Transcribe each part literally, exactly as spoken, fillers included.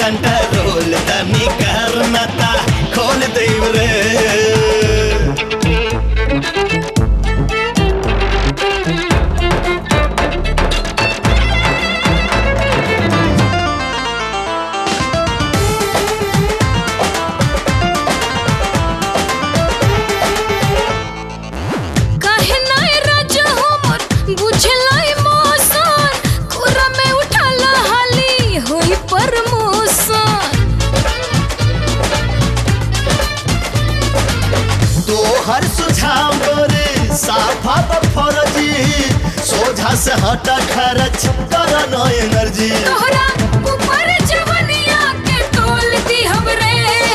Control तनी करना ता खोल देव रे। हर सुझाव गोरे साफा फरजी सोझा से हटा खर्च कर नो एनर्जी तोहरा ऊपर जवनिया के तोल दी हमरे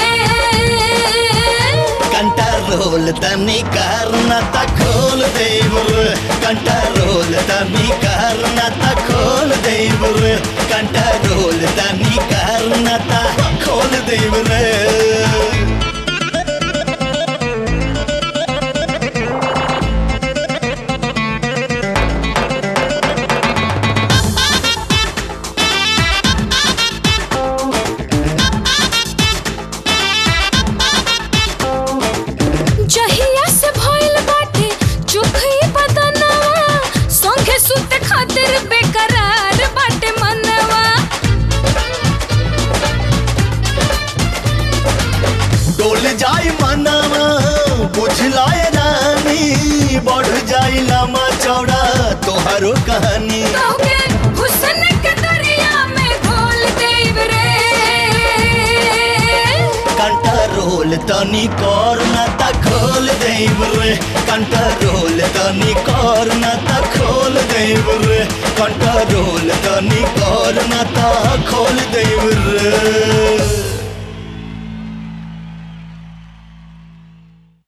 कंट्रोल तनी करना ता खोल देव रे। कंट्रोल तनी करना ता खोल देव रे। कंट्रोल तनी करना ता खोल देव रे। डोल जाई मनवा बुझलाए रानी बढ़ जाई लम्बा चौड़ा तोहरो कहानी हुस्न के दरिया में घोल देव रे। कंट्रोल तनी करना ता खोल देव रे। कंट्रोल तनी करना ता खोल देव रे। कंट्रोल तनी करना ता खोल देव रे।